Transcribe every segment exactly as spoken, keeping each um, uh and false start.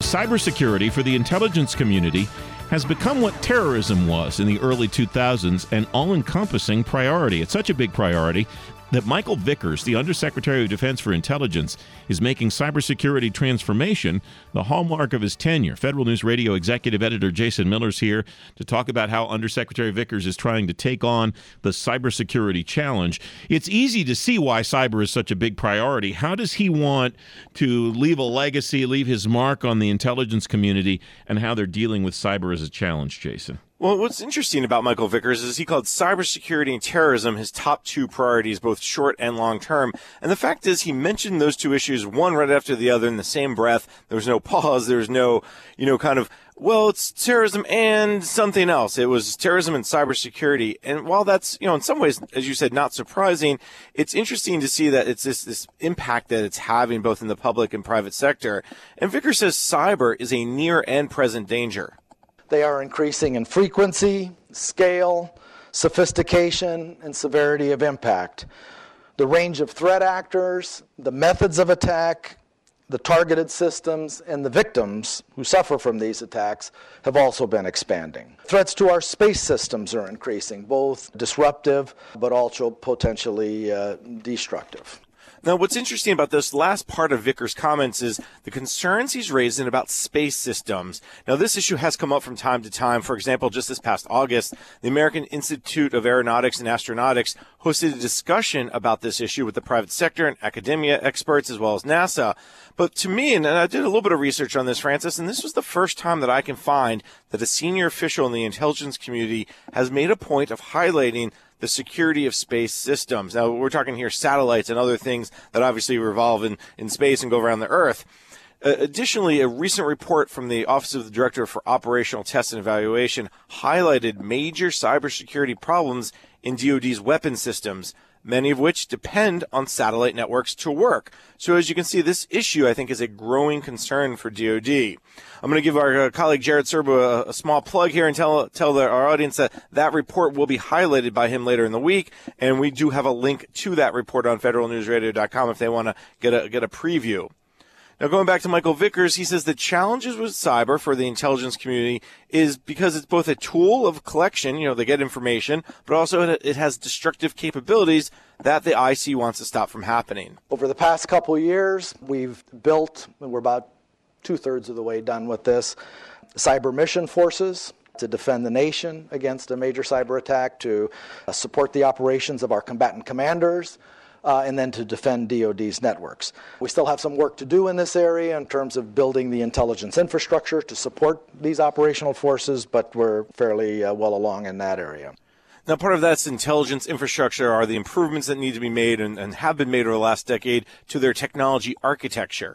Cybersecurity for the intelligence community has become what terrorism was in the early two thousands, an all-encompassing priority. It's such a big priority that Michael Vickers, the Undersecretary of Defense for Intelligence, is making cybersecurity transformation the hallmark of his tenure. Federal News Radio Executive Editor Jason Miller's here to talk about how Undersecretary Vickers is trying to take on the cybersecurity challenge. It's easy to see why cyber is such a big priority. How does he want to leave a legacy, leave his mark on the intelligence community, and how they're dealing with cyber as a challenge, Jason? Well, what's interesting about Michael Vickers is he called cybersecurity and terrorism his top two priorities, both short and long term. And the fact is he mentioned those two issues one right after the other in the same breath. There was no pause. There was no, you know, kind of, well, it's terrorism and something else. It was terrorism and cybersecurity. And while that's, you know, in some ways, as you said, not surprising, it's interesting to see that it's this, this impact that it's having both in the public and private sector. And Vickers says cyber is a near and present danger. They are increasing in frequency, scale, sophistication, and severity of impact. The range of threat actors, the methods of attack, the targeted systems, and the victims who suffer from these attacks have also been expanding. Threats to our space systems are increasing, both disruptive but also potentially uh, destructive. Now, what's interesting about this last part of Vickers' comments is the concerns he's raising about space systems. Now, this issue has come up from time to time. For example, just this past August, the American Institute of Aeronautics and Astronautics hosted a discussion about this issue with the private sector and academia experts as well as NASA. But to me, and I did a little bit of research on this, Francis, and this was the first time that I can find that a senior official in the intelligence community has made a point of highlighting the security of space systems. Now, we're talking here satellites and other things that obviously revolve in, in space and go around the Earth. Uh, additionally, a recent report from the Office of the Director for Operational Test and Evaluation highlighted major cybersecurity problems in D O D's weapon systems, many of which depend on satellite networks to work. So as you can see, this issue, I think, is a growing concern for D O D. I'm going to give our uh, colleague Jared Serbu a, a small plug here and tell tell the, our audience that that report will be highlighted by him later in the week, and we do have a link to that report on federal news radio dot com if they want to get a get a preview. Now, going back to Michael Vickers, he says the challenges with cyber for the intelligence community is because it's both a tool of collection, you know, they get information, but also it, it has destructive capabilities that the I C wants to stop from happening. Over the past couple of years, we've built, we're about two-thirds of the way done with this, cyber mission forces to defend the nation against a major cyber attack, to uh, support the operations of our combatant commanders, Uh, and then to defend D O D's networks. We still have some work to do in this area in terms of building the intelligence infrastructure to support these operational forces, but we're fairly uh, well along in that area. Now, part of that's intelligence infrastructure are the improvements that need to be made and, and have been made over the last decade to their technology architecture.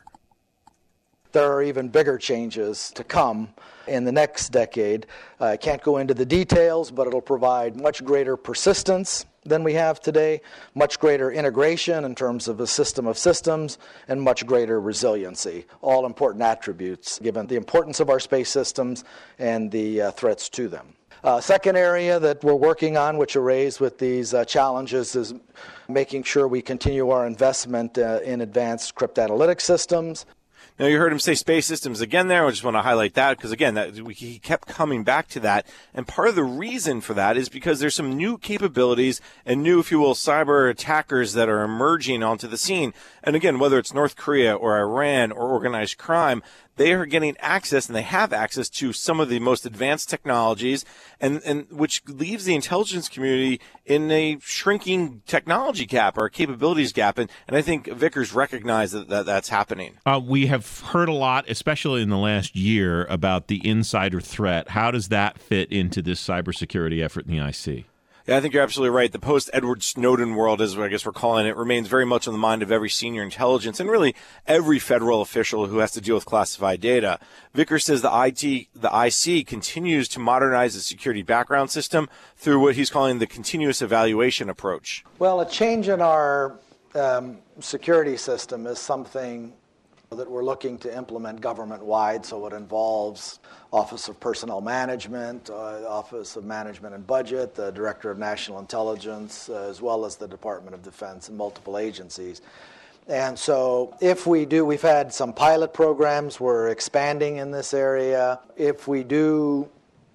There are even bigger changes to come in the next decade. Uh, I can't go into the details, but it'll provide much greater persistence than we have today, much greater integration in terms of a system of systems, and much greater resiliency. All important attributes given the importance of our space systems and the uh, threats to them. Uh, second area that we're working on, which are raised with these uh, challenges, is making sure we continue our investment uh, in advanced cryptanalytic systems. Now, you heard him say space systems again there. I just want to highlight that because, again, that, he kept coming back to that. And part of the reason for that is because there's some new capabilities and new, if you will, cyber attackers that are emerging onto the scene. And, again, whether it's North Korea or Iran or organized crime, they are getting access, and they have access to some of the most advanced technologies, and, and which leaves the intelligence community in a shrinking technology gap or a capabilities gap. And, and I think Vickers recognized that, that that's happening. Uh, we have heard a lot, especially in the last year, about the insider threat. How does that fit into this cybersecurity effort in the I C? Yeah, I think you're absolutely right. The post-Edward Snowden world, as I guess we're calling it, remains very much on the mind of every senior intelligence and really every federal official who has to deal with classified data. Vickers says the I T, the I C continues to modernize the security background system through what he's calling the continuous evaluation approach. Well, a change in our um, security system is something that we're looking to implement government-wide, so it involves Office of Personnel Management, uh, Office of Management and Budget, the Director of National Intelligence, uh, as well as the Department of Defense and multiple agencies. And so if we do, we've had some pilot programs, we're expanding in this area. If we do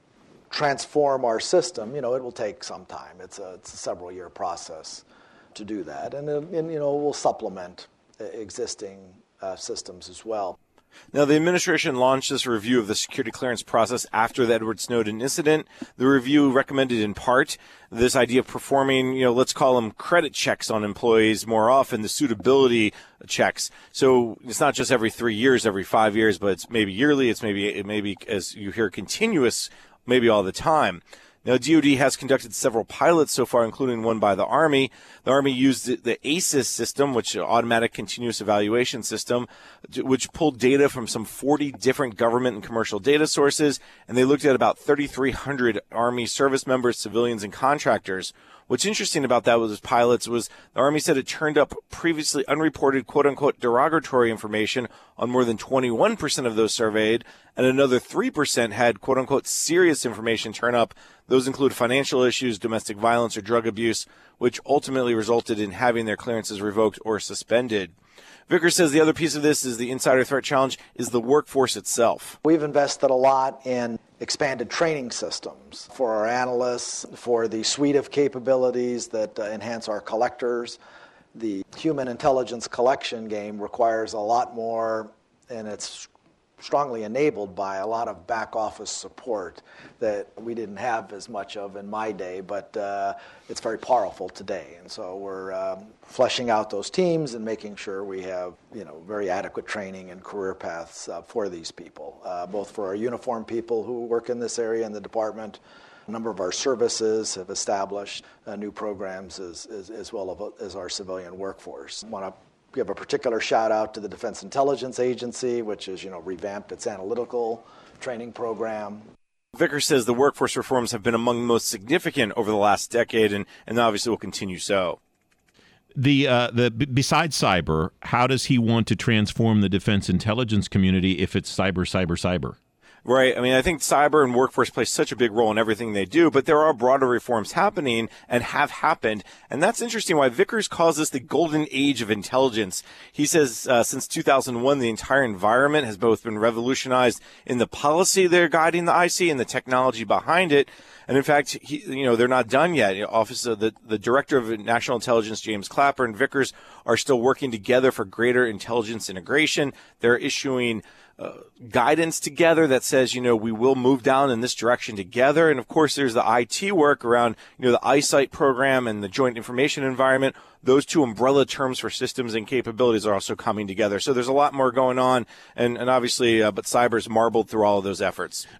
transform our system, you know, it will take some time. It's a, it's a several-year process to do that. And, and, you know, we'll supplement existing uh, systems as well. Now, the administration launched this review of the security clearance process after the Edward Snowden incident. The review recommended in part this idea of performing, you know, let's call them credit checks on employees more often, the suitability checks. So it's not just every three years, every five years, but it's maybe yearly. It's maybe, it may be, as you hear, continuous, maybe all the time. Now, D O D has conducted several pilots so far, including one by the Army. The Army used the A S I S system, which is Automatic Continuous Evaluation System, which pulled data from some forty different government and commercial data sources, and they looked at about thirty-three hundred Army service members, civilians, and contractors. What's interesting about that was pilots was the Army said it turned up previously unreported quote-unquote derogatory information on more than twenty-one percent of those surveyed, and another three percent had quote-unquote serious information turn up. Those include financial issues, domestic violence, or drug abuse, which ultimately resulted in having their clearances revoked or suspended. Vickers says the other piece of this is the insider threat challenge is the workforce itself. We've invested a lot in expanded training systems for our analysts, for the suite of capabilities that uh, enhance our collectors. The human intelligence collection game requires a lot more, and it's strongly enabled by a lot of back office support that we didn't have as much of in my day, but uh, it's very powerful today. And so we're um, fleshing out those teams and making sure we have, you know, very adequate training and career paths uh, for these people, uh, both for our uniformed people who work in this area in the department. A number of our services have established uh, new programs as, as, as well as our civilian workforce. I want to give a particular shout out to the Defense Intelligence Agency, which has, you know, revamped its analytical training program. Vickers says the workforce reforms have been among the most significant over the last decade, and, and obviously will continue so. The uh, the b- besides cyber, how does he want to transform the defense intelligence community if it's cyber, cyber, cyber? Right. I mean, I think cyber and workforce play such a big role in everything they do, but there are broader reforms happening and have happened. And that's interesting why Vickers calls this the golden age of intelligence. He says uh, since two thousand one, the entire environment has both been revolutionized in the policy they're guiding the I C and the technology behind it. And in fact, he, you know, they're not done yet. You know, Office of the, the Director of National Intelligence, James Clapper, and Vickers are still working together for greater intelligence integration. They're issuing uh, guidance together that says, you know, we will move down in this direction together. And of course, there's the I T work around, you know, the eyesight program and the Joint Information Environment. Those two umbrella terms for systems and capabilities are also coming together. So there's a lot more going on, and, and obviously, uh, but cyber's marbled through all of those efforts.